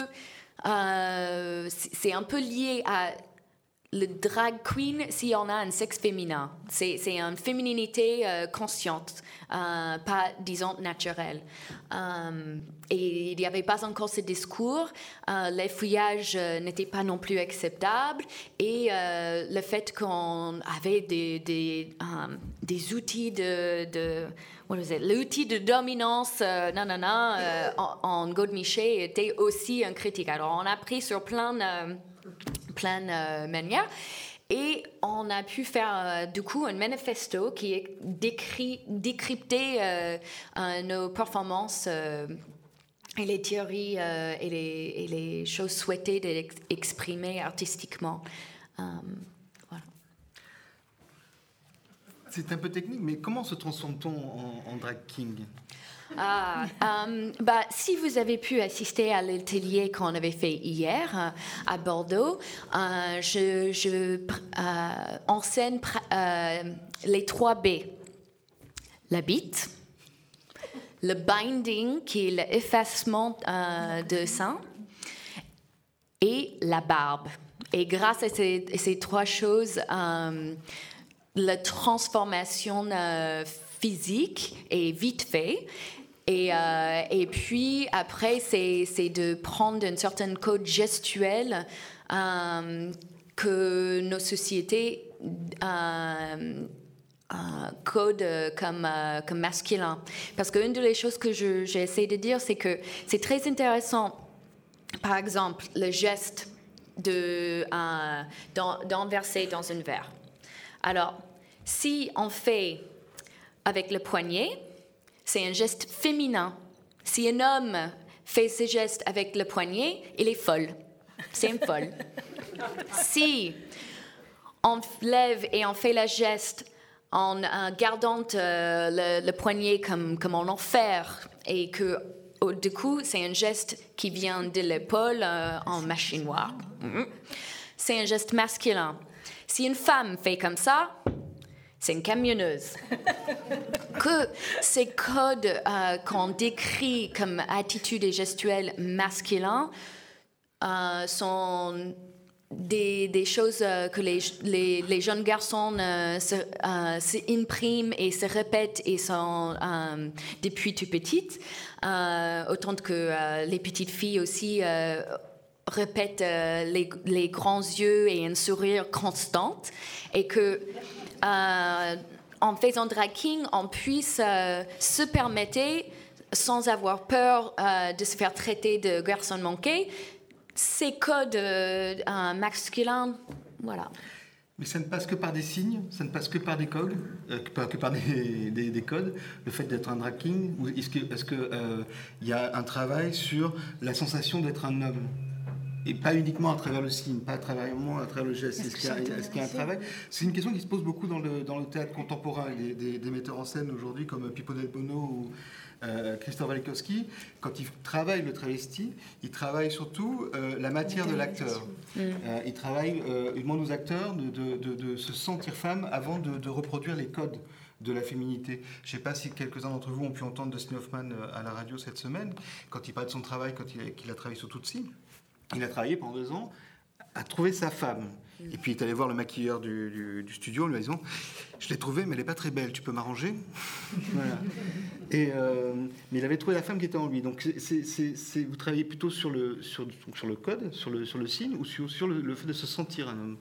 S4: euh, c'est un peu lié à le drag queen si on a un sexe féminin. C'est, c'est une fémininité euh, consciente, euh, pas, disons, naturelle. Euh, et il n'y avait pas encore ce discours. Euh, l'effeuillage euh, n'était pas non plus acceptable. Et euh, le fait qu'on avait des, des, um, des outils de... de what was it? L'outil de dominance, euh, non, non, non, euh, en, en godemiché était aussi un critique. Alors, on a pris sur plein de... plein de manières. Et on a pu faire, euh, du coup, un manifesto qui est décrit, décrypté euh, euh, nos performances euh, et les théories euh, et, les, et les choses souhaitées d'exprimer artistiquement. Euh, voilà.
S1: C'est un peu technique, mais comment se transforme-t-on en, en drag king?
S4: Ah, um, bah, si vous avez pu assister à l'atelier qu'on avait fait hier euh, à Bordeaux, euh, je, je euh, enseigne euh, les trois B. La bite, le binding, qui est l'effacement euh, de sein, et la barbe. Et grâce à ces, ces trois choses, euh, la transformation euh, physique est vite faite. Et, euh, et puis, après, c'est, c'est de prendre un certain code gestuel euh, que nos sociétés euh, euh, codent comme, euh, comme masculin. Parce qu'une des choses que je, j'essaie de dire, c'est que c'est très intéressant, par exemple, le geste de, euh, d'en, d'enverser dans un verre. Alors, si on fait avec le poignet, c'est un geste féminin. Si un homme fait ce geste avec le poignet, il est folle. C'est une folle. Si on lève et on fait le geste en, en gardant euh, le, le poignet comme, comme en enfer, et que oh, du coup, c'est un geste qui vient de l'épaule euh, en machinois, mm-hmm. C'est un geste masculin. Si une femme fait comme ça, c'est une camionneuse. Que ces codes euh, qu'on décrit comme attitudes et gestuels masculins euh, sont des, des choses euh, que les, les, les jeunes garçons euh, se, euh, s'impriment et se répètent et sont euh, depuis tout petites, euh, autant que euh, les petites filles aussi euh, répètent euh, les, les grands yeux et un sourire constant, et que Euh, en faisant drag king, on puisse euh, se permettre, sans avoir peur euh, de se faire traiter de garçon manqué, ces codes euh, masculins, voilà.
S1: Mais ça ne passe que par des signes, ça ne passe que par des codes, euh, que, par, que par des, des, des codes, le fait d'être un drag king, ou est-ce que, est-ce que euh, y a un travail sur la sensation d'être un homme? et pas uniquement à travers le signe, pas à travers, à travers le geste. Est-ce, est-ce, qu'il, y a, est-ce qu'il y a un travail ? C'est une question qui se pose beaucoup dans le, dans le théâtre contemporain. Il y a des, des metteurs en scène aujourd'hui comme Pippo Del Bono ou euh, Christophe Walikowski. Quand ils travaillent le travesti, ils travaillent surtout euh, la matière de l'acteur. Mm. Euh, ils travaillent, euh, ils demandent aux acteurs de, de, de, de se sentir femme avant de, de reproduire les codes de la féminité. Je ne sais pas si quelques-uns d'entre vous ont pu entendre Dustin Hoffman à la radio cette semaine, quand il parlait de son travail, quand il a, qu'il a travaillé sur Tootsie. Il a travaillé pendant deux ans à trouver sa femme. Et puis il est allé voir le maquilleur du, du, du studio en lui disant « Je l'ai trouvée, mais elle n'est pas très belle, tu peux m'arranger ?» Voilà. Et, euh, mais il avait trouvé la femme qui était en lui. Donc c'est, c'est, c'est, c'est, vous travaillez plutôt sur le, sur, sur le code, sur le, sur le signe, ou sur, sur le, le fait de se sentir un homme ?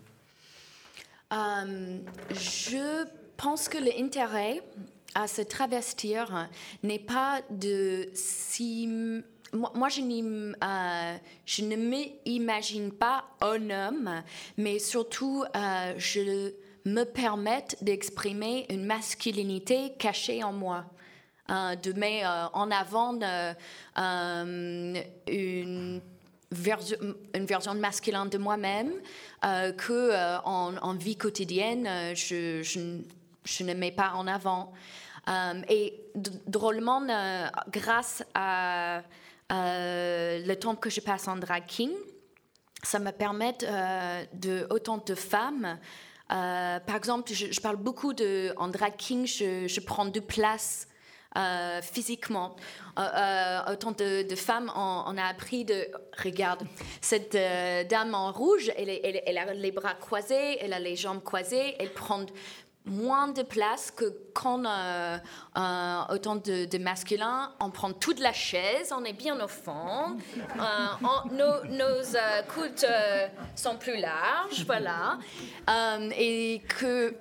S4: euh, Je pense que l'intérêt à se travestir n'est pas de si... Moi, moi je, euh, je ne m'imagine pas un homme, mais surtout, euh, je me permets d'exprimer une masculinité cachée en moi, euh, de mettre euh, en avant euh, euh, une, version, une version masculine de moi-même euh, que euh, en, en vie quotidienne, je, je, je ne mets pas en avant. Euh, et d- drôlement, euh, grâce à Euh, le temps que je passe en drag king, ça me permet euh, de autant de femmes. Euh, par exemple, je, je parle beaucoup de en drag king, je, je prends de place euh, physiquement. Euh, euh, autant de, de femmes, on, on a appris de regarde cette euh, dame en rouge, elle, elle, elle a les bras croisés, elle a les jambes croisées, elle prend moins de place que quand euh, euh, autant de, de masculins, on prend toute la chaise, on est bien au fond, euh, on, nos, nos euh, coudes euh, sont plus larges, voilà, euh, et que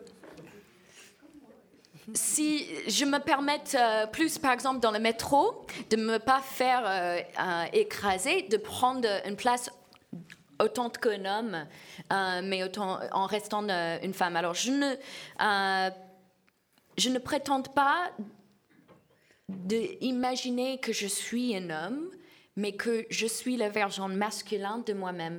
S4: si je me permette euh, plus, par exemple, dans le métro, de ne me pas faire euh, euh, écraser, de prendre une place autant qu'un homme, euh, mais autant, en restant euh, une femme. Alors, je ne, euh, je ne prétends pas d'imaginer que je suis un homme, mais que je suis la version masculine de moi-même.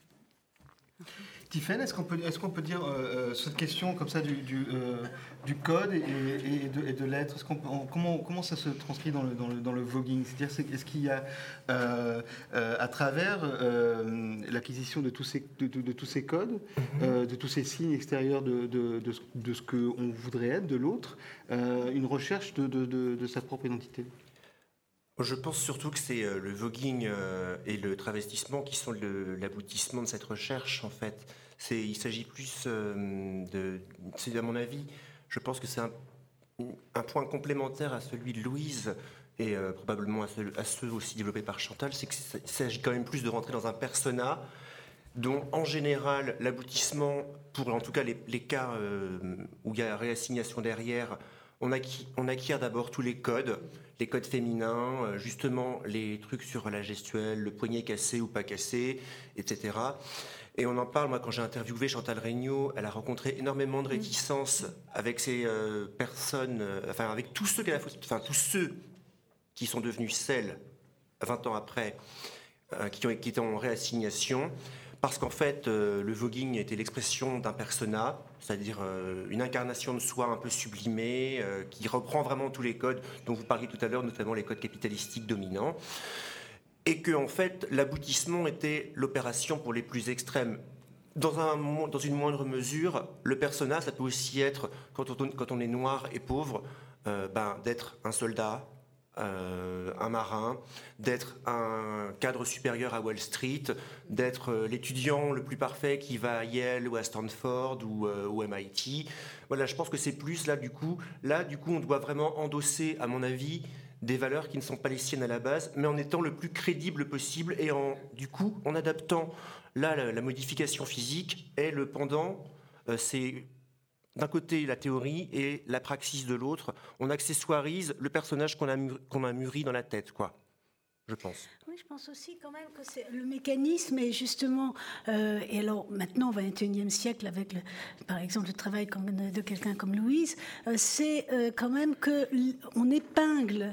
S1: Tiffaine, est-ce qu'on peut, est-ce qu'on peut dire euh, cette question comme ça du, du, euh, du code et, et, de, et de l'être, est-ce qu'on, comment, comment ça se transcrit dans le, dans le, dans le voguing ? C'est-à-dire, c'est, est-ce qu'il y a, euh, euh, à travers euh, l'acquisition de tous ces, de, de, de tous ces codes, mm-hmm. euh, de tous ces signes extérieurs de, de, de, de ce qu'on voudrait être, de l'autre, euh, une recherche de, de, de, de sa propre identité ?
S3: Je pense surtout que c'est le voguing et le travestissement qui sont le, l'aboutissement de cette recherche, en fait. C'est, il s'agit plus de... C'est à mon avis, je pense que c'est un, un point complémentaire à celui de Louise et euh, probablement à ceux, à ceux aussi développés par Chantal, c'est qu'il s'agit quand même plus de rentrer dans un persona dont, en général, l'aboutissement, pour en tout cas les, les cas euh, où il y a réassignation derrière, on, acquiert, on acquiert d'abord tous les codes, les codes féminins, justement les trucs sur la gestuelle, le poignet cassé ou pas cassé, et cetera. Et on en parle, moi, quand j'ai interviewé Chantal Regnault, elle a rencontré énormément de réticences avec ces euh, personnes, euh, enfin avec tous ceux, enfin, tous ceux qui sont devenus celles, vingt ans après, euh, qui, ont, qui étaient en réassignation, parce qu'en fait, euh, le voguing était l'expression d'un persona, c'est-à-dire euh, une incarnation de soi un peu sublimée, euh, qui reprend vraiment tous les codes dont vous parliez tout à l'heure, notamment les codes capitalistiques dominants, et que en fait, l'aboutissement était l'opération pour les plus extrêmes. Dans, un, dans une moindre mesure, le persona, ça peut aussi être, quand on, quand on est noir et pauvre, euh, ben, d'être un soldat, Euh, un marin, d'être un cadre supérieur à Wall Street, d'être euh, l'étudiant le plus parfait qui va à Yale ou à Stanford ou euh, au M I T. Voilà, je pense que c'est plus là du coup, là du coup, on doit vraiment endosser, à mon avis, des valeurs qui ne sont pas les siennes à la base, mais en étant le plus crédible possible et en du coup en adaptant là la, la modification physique est le pendant, euh, c'est d'un côté la théorie et la praxis de l'autre. On accessoirise le personnage qu'on a, mûri, qu'on a mûri dans la tête, quoi, je pense.
S2: Oui, je pense aussi quand même que c'est, le mécanisme est justement... Euh, et alors maintenant, au vingt et unième siècle, avec le, par exemple le travail comme, de quelqu'un comme Louise, euh, c'est euh, quand même qu'on épingle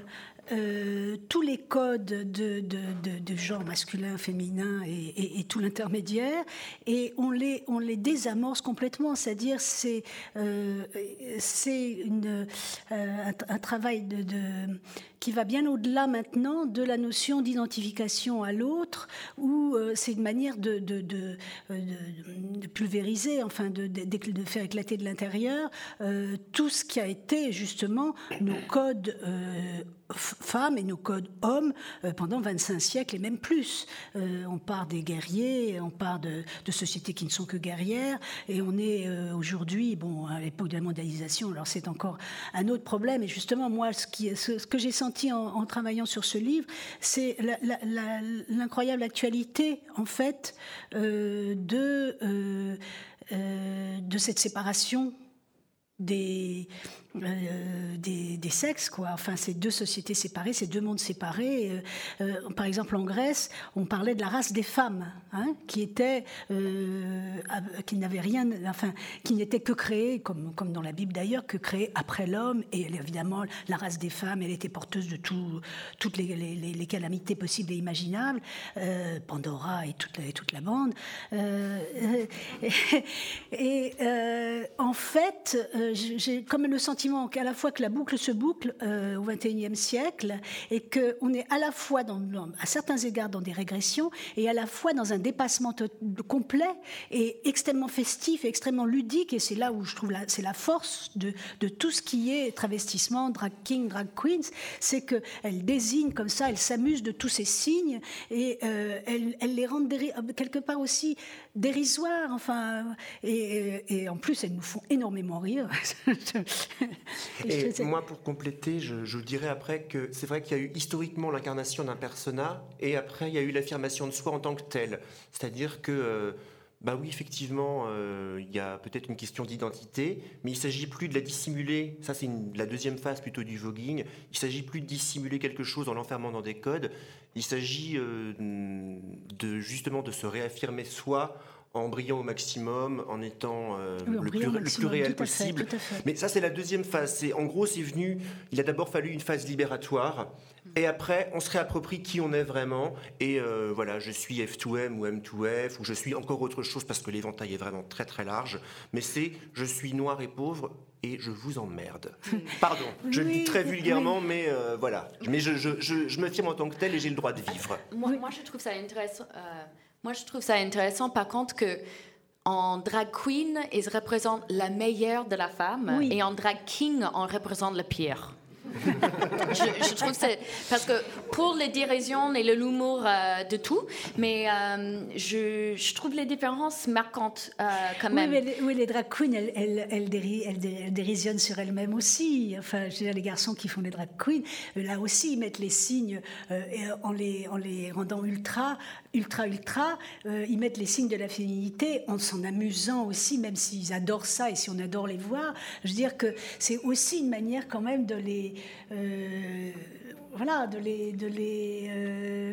S2: euh, tous les codes de, de, de, de genre masculin, féminin et, et, et tout l'intermédiaire, et on les, on les désamorce complètement. C'est-à-dire, c'est, euh, c'est une, euh, un, un travail de, de, qui va bien au-delà maintenant de la notion d'identification à l'autre, où euh, c'est une manière de, de, de, de, de pulvériser, enfin de, de, de faire éclater de l'intérieur euh, tout ce qui a été justement nos codes euh, femmes et nos codes hommes euh, pendant vingt-cinq siècles et même plus. Euh, on part des guerriers, on part de, de sociétés qui ne sont que guerrières, et on est euh, aujourd'hui, bon, à l'époque de la mondialisation, alors c'est encore un autre problème. Et justement, moi, ce, qui, ce, ce que j'ai senti en, en travaillant sur ce livre, c'est la, la, la, l'incroyable actualité, en fait, euh, de, euh, euh, de cette séparation des, euh, des, des sexes, quoi. Enfin, ces deux sociétés séparées, ces deux mondes séparés. Euh, euh, par exemple, en Grèce, on parlait de la race des femmes, hein, qui était, euh, qui n'avait rien, enfin, qui n'était que créée, comme, comme dans la Bible d'ailleurs, que créée après l'homme. Et évidemment, la race des femmes, elle était porteuse de tout, toutes les, les, les calamités possibles et imaginables, euh, Pandora et toute la, et toute la bande. Euh, et et euh, en fait, euh, j'ai comme le sentiment qu'à la fois que la boucle se boucle euh, au vingt et unième siècle, et qu'on est à la fois, dans, dans, à certains égards, dans des régressions, et à la fois dans un dépassement complet et extrêmement festif et extrêmement ludique. Et c'est là où je trouve la, c'est la force de, de tout ce qui est travestissement, drag king, drag queens, c'est qu'elle désigne comme ça, elle s'amuse de tous ces signes, et euh, elle, elle les rend déri- quelque part aussi dérisoires, enfin, et, et en plus elles nous font énormément rire.
S3: Et moi, pour compléter, je, je dirais après que c'est vrai qu'il y a eu historiquement l'incarnation d'un persona, et après il y a eu l'affirmation de soi en tant que tel. C'est-à-dire que, euh, bah oui, effectivement, euh, il y a peut-être une question d'identité, mais il ne s'agit plus de la dissimuler. Ça, c'est une, la deuxième phase plutôt du voguing. Il ne s'agit plus de dissimuler quelque chose en l'enfermant dans des codes. Il s'agit euh, de, justement de se réaffirmer soi, en brillant au maximum, en étant euh,
S2: oui, en
S3: le, plus,
S2: maximum,
S3: le plus réel
S2: tout à fait,
S3: possible.
S2: tout à fait.
S3: Mais ça, c'est la deuxième phase. C'est, en gros, c'est venu... Il a d'abord fallu une phase libératoire. Et après, on se réapproprie qui on est vraiment. Et euh, voilà, je suis F deux M ou M deux F, ou je suis encore autre chose, parce que l'éventail est vraiment très très large. Mais c'est, je suis noir et pauvre, et je vous emmerde. Pardon, je oui, le dis très vulgairement, oui. mais euh, voilà. Mais je, je, je, je me firme en tant que tel, et j'ai le droit de vivre.
S4: Moi, moi je trouve ça intéressant... Euh... Moi, je trouve ça intéressant, par contre, que en drag queen, ils représentent la meilleure de la femme, oui. et en drag king, on représente le pire. je, je trouve que c'est... Parce que pour les dérisions et l'humour euh, de tout, mais euh, je, je trouve les différences marquantes euh, quand même.
S2: Oui, mais les, oui, les drag queens, elles, elles, elles, déri, elles, dé, elles dérisionnent sur elles-mêmes aussi. Enfin, je veux dire, les garçons qui font les drag queens, là aussi, ils mettent les signes euh, en, les, en les rendant ultra, ultra, ultra. Euh, ils mettent les signes de la féminité en s'en amusant aussi, même s'ils adorent ça et si on adore les voir. Je veux dire que c'est aussi une manière quand même de les... Euh, voilà, de les, de les euh,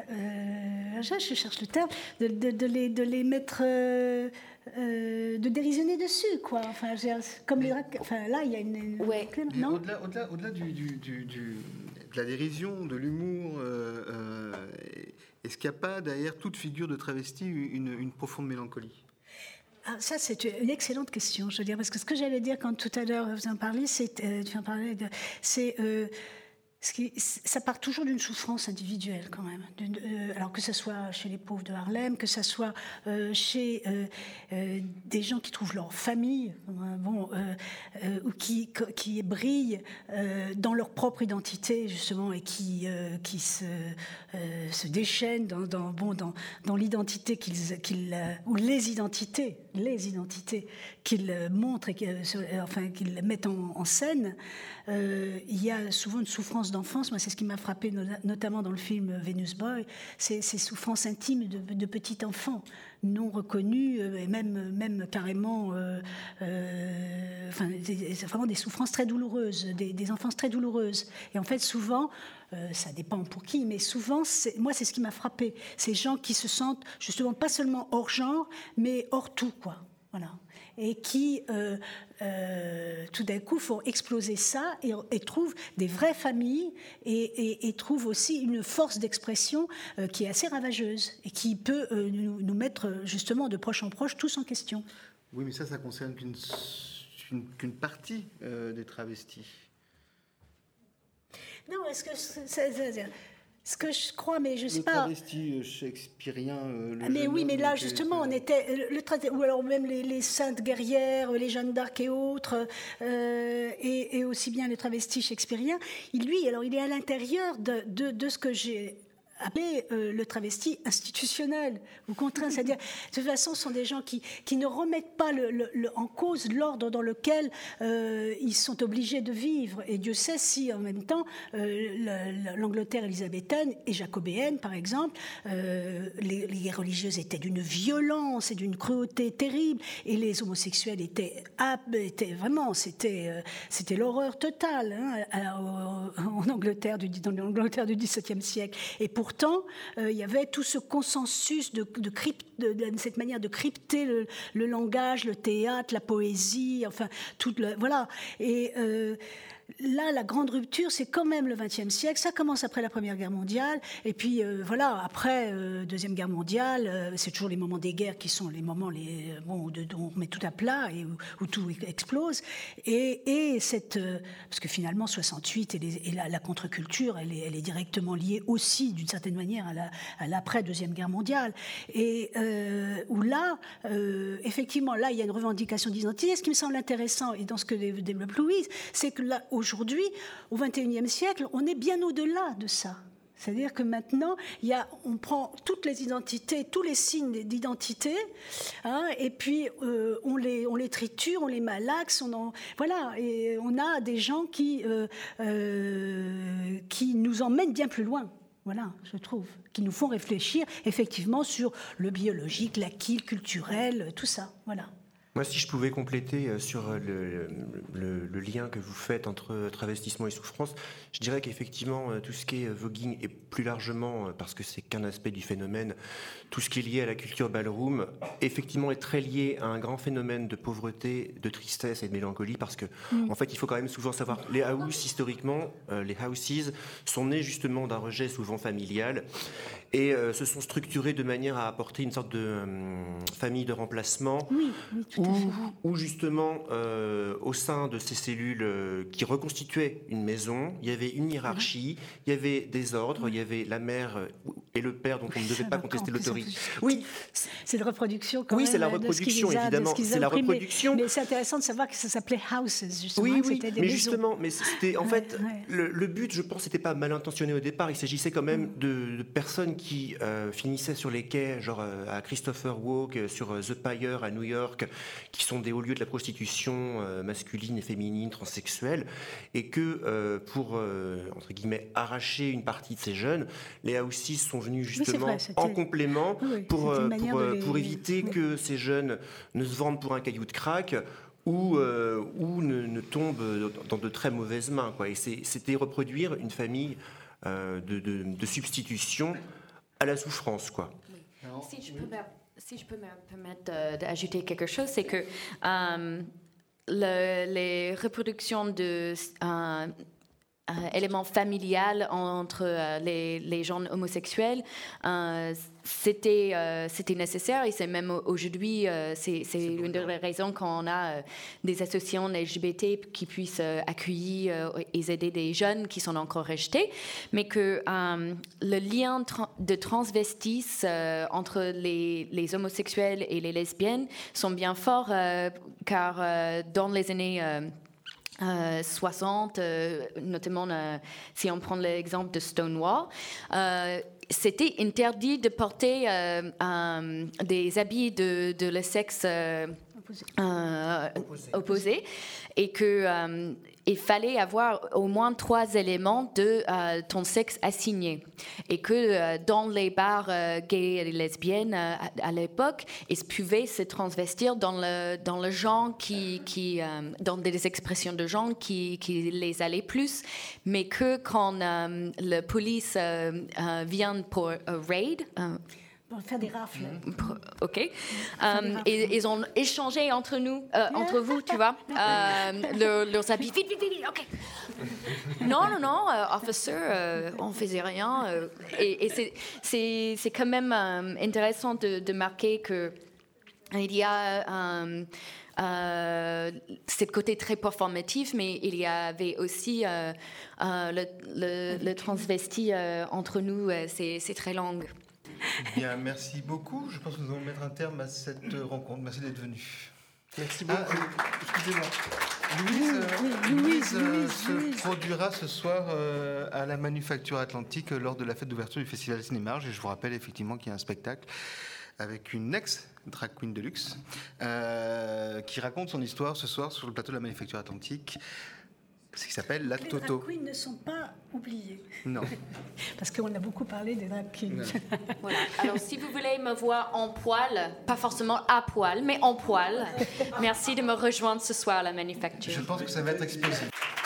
S2: euh, je, je cherche le terme, de, de, de, les, de les mettre, euh, euh, de dérisionner dessus, quoi. Enfin, comme les, enfin, là, il y a une, une
S4: ouais.
S2: non
S1: au-delà, au-delà, au-delà du, du, du, du, de la dérision, de l'humour, euh, euh, est-ce qu'il n'y a pas derrière toute figure de travesti une, une profonde mélancolie?
S2: Ah, ça, c'est une excellente question, je veux dire, parce que ce que j'allais dire quand tout à l'heure vous en parliez, c'est, euh, tu en parlais de, c'est, euh, ce qui, ça part toujours d'une souffrance individuelle quand même. Euh, alors que ce soit chez les pauvres de Harlem, que ce soit euh, chez euh, euh, des gens qui trouvent leur famille, euh, bon, euh, euh, ou qui, qui brillent euh, dans leur propre identité justement, et qui, euh, qui se, euh, se déchaînent dans, dans, bon, dans, dans l'identité qu'ils, qu'ils, euh, ou les identités, les identités qu'ils montrent et qu'ils, enfin, qu'ils mettent en, en scène. Euh, il y a souvent une souffrance d'enfance. Moi, c'est ce qui m'a frappé, notamment dans le film Venus Boy, c'est ces souffrances intimes de, de petits enfants non reconnus, et même, même carrément, euh, euh, enfin, c'est vraiment des souffrances très douloureuses, des, des enfances très douloureuses. Et en fait, souvent, euh, ça dépend pour qui, mais souvent, c'est, moi, c'est ce qui m'a frappé. Ces gens qui se sentent justement pas seulement hors genre, mais hors tout, quoi. Voilà. Et qui, euh, euh, tout d'un coup, font exploser ça et, et trouvent des vraies familles et, et, et trouvent aussi une force d'expression euh, qui est assez ravageuse et qui peut euh, nous, nous mettre justement de proche en proche tous en question.
S1: Oui, mais ça, ça concerne qu'une, qu'une, qu'une partie euh, des travestis.
S2: Non, est-ce que c'est, c'est, c'est, ce que je crois, mais je ne sais
S1: le
S2: pas.
S1: Le travesti shakespearien. Euh, le
S2: mais oui, mais là
S1: était,
S2: justement,
S1: c'est...
S2: on était le, le ou alors même les, les saintes guerrières, les Jeanne d'Arc et autres, euh, et, et aussi bien le travesti shakespearien. Il, lui, alors il est à l'intérieur de, de, de ce que j'ai appelé euh, le travesti institutionnel ou contraint, c'est-à-dire de toute façon, ce sont des gens qui, qui ne remettent pas le, le, le, en cause l'ordre dans lequel euh, ils sont obligés de vivre. Et Dieu sait si en même temps euh, l'Angleterre élisabéthaine et jacobéenne, par exemple, euh, les, les religieuses étaient d'une violence et d'une cruauté terrible, et les homosexuels étaient, étaient vraiment, c'était, euh, c'était l'horreur totale hein, à, en Angleterre du, dans l'Angleterre du XVIIe siècle. Et pour Pourtant, euh, il y avait tout ce consensus de, de, crypt, de, de cette manière de crypter le, le langage, le théâtre, la poésie, enfin, tout le, voilà. Et euh, là, la grande rupture, c'est quand même le vingtième siècle. Ça commence après la Première Guerre mondiale. Et puis, euh, voilà, après euh, Deuxième Guerre mondiale, euh, c'est toujours les moments des guerres qui sont les moments les, bon, où, de, où on met tout à plat et où, où tout explose. Et, et cette... Euh, parce que finalement, soixante-huit et, les, et la, la contre-culture, elle est, elle est directement liée aussi, d'une certaine manière, à, la, à l'après-Deuxième Guerre mondiale. Et euh, où là, euh, effectivement, là, il y a une revendication d'identité. Ce qui me semble intéressant, et dans ce que développe Louise, c'est que là, aujourd'hui, au vingt et unième siècle, on est bien au-delà de ça. C'est-à-dire que maintenant, il y a, on prend toutes les identités, tous les signes d'identité, hein, et puis euh, on, les, on les triture, on les malaxe, on en, voilà, et on a des gens qui, euh, euh, qui nous emmènent bien plus loin. Voilà, je trouve, qui nous font réfléchir effectivement sur le biologique, l'acquis, le culturel, tout ça. Voilà.
S3: Moi, si je pouvais compléter sur le, le, le lien que vous faites entre travestissement et souffrance, je dirais qu'effectivement, tout ce qui est voguing, et plus largement, parce que c'est qu'un aspect du phénomène, tout ce qui est lié à la culture ballroom, effectivement est très lié à un grand phénomène de pauvreté, de tristesse et de mélancolie, parce que, mm. en fait, il faut quand même souvent savoir, les house, historiquement, euh, les houses sont nés justement d'un rejet souvent familial, et euh, se sont structurés de manière à apporter une sorte de euh, famille de remplacement,
S2: oui, oui, tout
S3: où, où justement, euh, au sein de ces cellules euh, qui reconstituaient une maison, il y avait une hiérarchie, oui. il y avait des ordres, oui. il y avait la mère et le père, dont on ne devait pas contester l'autorité.
S2: Oui, c'est la reproduction quand
S3: oui,
S2: même.
S3: c'est la reproduction, évidemment. C'est la reproduction.
S2: Mais, mais c'est intéressant de savoir que ça s'appelait houses, justement.
S3: Oui, oui,
S2: c'était des
S3: mais
S2: maisons.
S3: justement, mais c'était, en fait,
S2: ouais, ouais.
S3: Le, le but, je pense, n'était pas mal intentionné au départ. Il s'agissait quand même mm. de, de personnes qui euh, finissaient sur les quais, genre euh, à Christopher Walk, sur euh, The Pyre à New York, qui sont des hauts lieux de la prostitution euh, masculine et féminine, transsexuelle, et que euh, pour, euh, entre guillemets, arracher une partie de ces jeunes, les houses sont venus justement
S2: oui, vrai,
S3: en complément
S2: oui,
S3: pour, euh, pour, euh,
S2: les...
S3: pour éviter oui. que ces jeunes ne se vendent pour un caillou de crack ou, euh, ou ne, ne tombent dans de très mauvaises mains, quoi. Et c'est, c'était reproduire une famille euh, de, de, de substitution à la souffrance, quoi.
S4: Oui. Si je peux me, si je peux me permettre euh, d'ajouter quelque chose, c'est que euh, le, les reproductions de euh, euh, éléments familiales entre euh, les, les gens homosexuels, euh, c'était, euh, c'était nécessaire, et c'est même aujourd'hui, euh, c'est, c'est, c'est une des raisons qu'on a euh, des associations L G B T qui puissent euh, accueillir euh, et aider des jeunes qui sont encore rejetés, mais que euh, le lien tra- de transvestis euh, entre les, les homosexuels et les lesbiennes sont bien forts, euh, car euh, dans les années euh, Euh, soixante, euh, notamment euh, si on prend l'exemple de Stonewall, euh, c'était interdit de porter euh, euh, des habits de, de le sexe euh, euh, opposé. opposé, et que euh, il fallait avoir au moins trois éléments de euh, ton sexe assigné, et que euh, dans les bars euh, gays et lesbiennes euh, à, à l'époque, ils pouvaient se transvestir dans le dans le genre qui qui euh, dans des expressions de genre qui qui les allaient plus, mais que quand euh, la police euh, euh, vient pour un raid, euh,
S2: pour faire des rafles.
S4: Ok. Euh, et ils ont échangé entre nous, euh, entre vous, tu vois, euh, le, leurs habits. Vite, vite, vite, vite, ok. Non, non, non, euh, officer, euh, on faisait rien. Euh, et et c'est, c'est, c'est quand même euh, intéressant de, de marquer que il y a euh, euh, ce côté très performatif, mais il y avait aussi euh, euh, le, le, le transvesti euh, entre nous. Euh, c'est, c'est très long.
S1: Bien, merci beaucoup. Je pense que nous allons mettre un terme à cette rencontre. Merci d'être venu.
S3: Merci beaucoup.
S1: Ah, euh, excusez-moi. Louise, euh,
S2: oui,
S1: Louise,
S2: Louise,
S1: euh,
S2: Louise,
S1: se
S2: Louise.
S1: produira ce soir euh, à la Manufacture Atlantique euh, lors de la fête d'ouverture du Festival Cinémarge. Et je vous rappelle effectivement qu'il y a un spectacle avec une ex-drag queen de luxe euh, qui raconte son histoire ce soir sur le plateau de la Manufacture Atlantique. Ce qui s'appelle La
S2: Les
S1: Toto.
S2: drag queens ne sont pas oubliés.
S1: Non.
S2: Parce qu'on a beaucoup parlé des drag queens.
S1: Non.
S4: Voilà. Alors, si vous voulez me voir en poil, pas forcément à poil, mais en poil, merci de me rejoindre ce soir à la Manufacture.
S1: Je pense que ça va être explosif.